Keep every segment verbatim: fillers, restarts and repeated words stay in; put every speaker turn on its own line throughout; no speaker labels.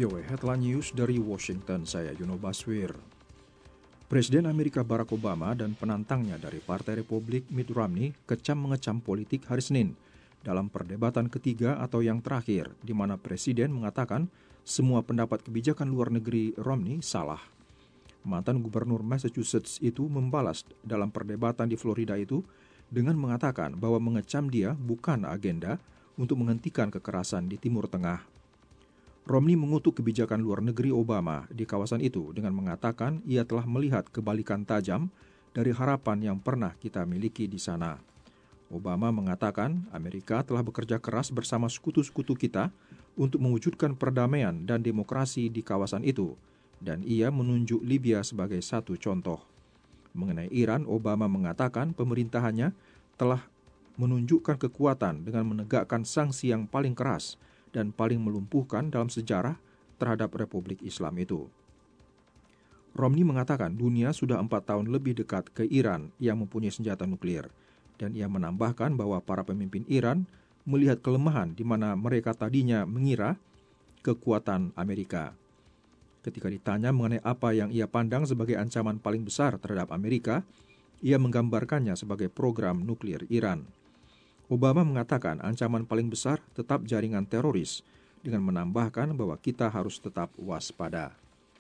V O A Headline News dari Washington, saya Yuno Baswir. Presiden Amerika Barack Obama dan penantangnya dari Partai Republik Mitt Romney kecam mengecam politik hari Senin dalam perdebatan ketiga atau yang terakhir, di mana Presiden mengatakan semua pendapat kebijakan luar negeri Romney salah. Mantan Gubernur Massachusetts itu membalas dalam perdebatan di Florida itu dengan mengatakan bahwa mengecam dia bukan agenda untuk menghentikan kekerasan di Timur Tengah. Romney mengutuk kebijakan luar negeri Obama di kawasan itu dengan mengatakan ia telah melihat kebalikan tajam dari harapan yang pernah kita miliki di sana. Obama mengatakan Amerika telah bekerja keras bersama sekutu-sekutu kita untuk mewujudkan perdamaian dan demokrasi di kawasan itu, dan ia menunjuk Libya sebagai satu contoh. Mengenai Iran, Obama mengatakan pemerintahannya telah menunjukkan kekuatan dengan menegakkan sanksi yang paling keras dan paling melumpuhkan dalam sejarah terhadap Republik Islam itu. Romney mengatakan dunia sudah empat tahun lebih dekat ke Iran yang mempunyai senjata nuklir, dan ia menambahkan bahwa para pemimpin Iran melihat kelemahan di mana mereka tadinya mengira kekuatan Amerika. Ketika ditanya mengenai apa yang ia pandang sebagai ancaman paling besar terhadap Amerika, ia menggambarkannya sebagai program nuklir Iran. Obama mengatakan ancaman paling besar tetap jaringan teroris, dengan menambahkan bahwa kita harus tetap waspada.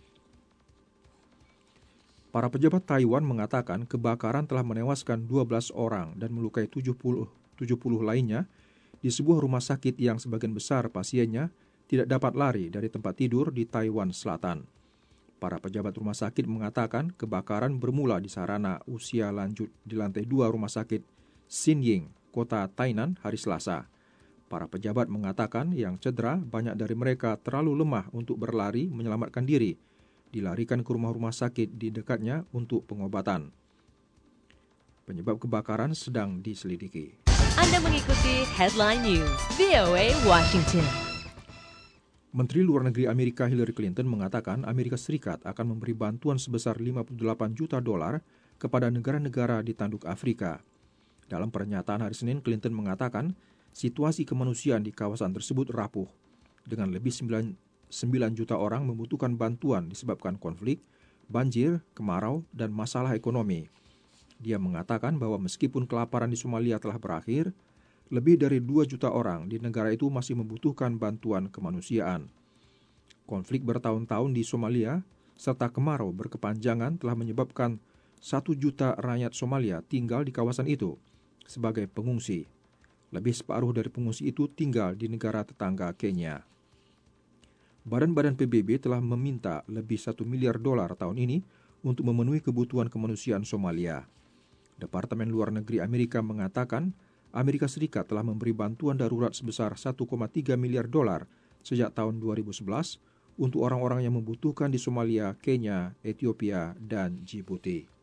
Para pejabat Taiwan mengatakan kebakaran telah menewaskan dua belas orang dan melukai tujuh puluh, tujuh puluh lainnya di sebuah rumah sakit yang sebagian besar pasiennya tidak dapat lari dari tempat tidur di Taiwan Selatan. Para pejabat rumah sakit mengatakan kebakaran bermula di sarana usia lanjut di lantai dua rumah sakit Xinying, kota Tainan, hari Selasa. Para pejabat mengatakan yang cedera banyak dari mereka terlalu lemah untuk berlari menyelamatkan diri, dilarikan ke rumah-rumah sakit di dekatnya untuk pengobatan. Penyebab kebakaran sedang diselidiki.
Anda mengikuti Headline News V O A Washington.
Menteri Luar Negeri Amerika Hillary Clinton mengatakan Amerika Serikat akan memberi bantuan sebesar lima puluh delapan juta dolar kepada negara-negara di tanduk Afrika. Dalam pernyataan hari Senin, Clinton mengatakan situasi kemanusiaan di kawasan tersebut rapuh, dengan lebih sembilan juta orang membutuhkan bantuan disebabkan konflik, banjir, kemarau, dan masalah ekonomi. Dia mengatakan bahwa meskipun kelaparan di Somalia telah berakhir, lebih dari dua juta orang di negara itu masih membutuhkan bantuan kemanusiaan. Konflik bertahun-tahun di Somalia serta kemarau berkepanjangan telah menyebabkan satu juta rakyat Somalia tinggal di kawasan itu sebagai pengungsi. Lebih separuh dari pengungsi itu tinggal di negara tetangga Kenya. Badan-badan P B B telah meminta lebih satu miliar dolar tahun ini untuk memenuhi kebutuhan kemanusiaan Somalia. Departemen Luar Negeri Amerika mengatakan Amerika Serikat telah memberi bantuan darurat sebesar satu koma tiga miliar dolar sejak tahun dua ribu sebelas untuk orang-orang yang membutuhkan di Somalia, Kenya, Ethiopia, dan Djibouti.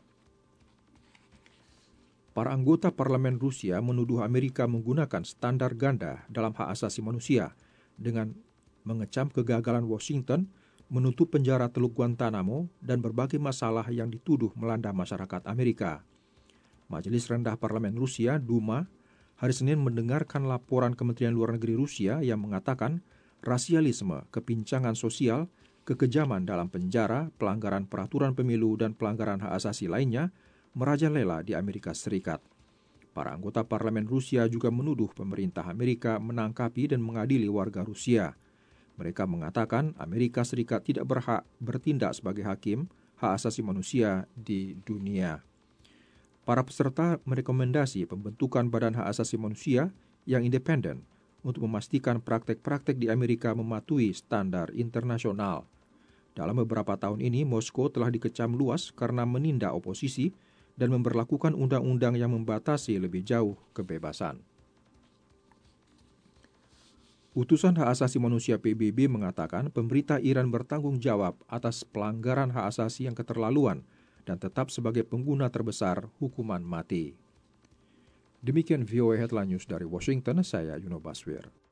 Para anggota parlemen Rusia menuduh Amerika menggunakan standar ganda dalam hak asasi manusia dengan mengecam kegagalan Washington menutup penjara Teluk Guantanamo dan berbagai masalah yang dituduh melanda masyarakat Amerika. Majelis Rendah Parlemen Rusia, Duma, hari Senin mendengarkan laporan Kementerian Luar Negeri Rusia yang mengatakan rasialisme, kepincangan sosial, kekejaman dalam penjara, pelanggaran peraturan pemilu, dan pelanggaran hak asasi lainnya merajalela di Amerika Serikat. Para anggota parlemen Rusia juga menuduh pemerintah Amerika menangkapi dan mengadili warga Rusia. Mereka mengatakan Amerika Serikat tidak berhak bertindak sebagai hakim hak asasi manusia di dunia. Para peserta merekomendasi pembentukan Badan Hak Asasi Manusia yang independen untuk memastikan praktek-praktek di Amerika mematuhi standar internasional. Dalam beberapa tahun ini, Moskow telah dikecam luas karena menindak oposisi dan memberlakukan undang-undang yang membatasi lebih jauh kebebasan. Utusan Hak Asasi Manusia P B B mengatakan pemerintah Iran bertanggung jawab atas pelanggaran hak asasi yang keterlaluan dan tetap sebagai pengguna terbesar hukuman mati. Demikian V O A Headline News dari Washington, saya Yuno Baswir.